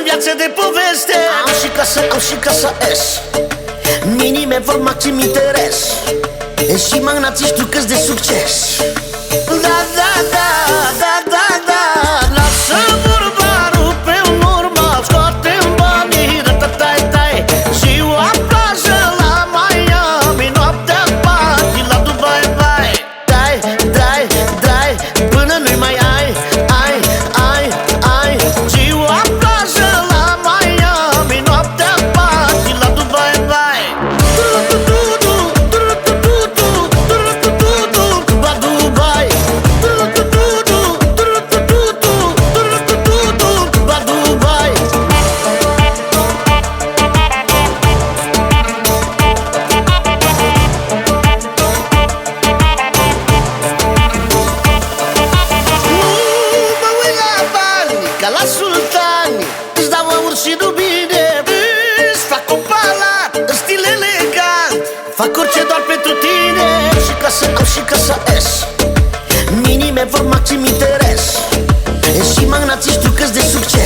viață de poveste. Am și casă, am și casa S. Minime vor maxim interes. E și magnații știu că-s de succes. Da, da, da, da, da, da. Lasă vorba, rupe-n urma, scoate-n banii, ră-ta-tai, tai. Ziua plajă la Miami, noaptea party la Dubai, bai. Dai, dai, dai, până nu-i mai ai, ai, ai, ai. Ziua plajă la Miami, noaptea party la Dubai, bai. Ca la sultani, îți dau aur și rubine, îți fac un palat în stil elegant. Fac orice doar pentru tine. Și casă, am și casa S. Minime vor maxim interes. E și magnații știu că-s de succes.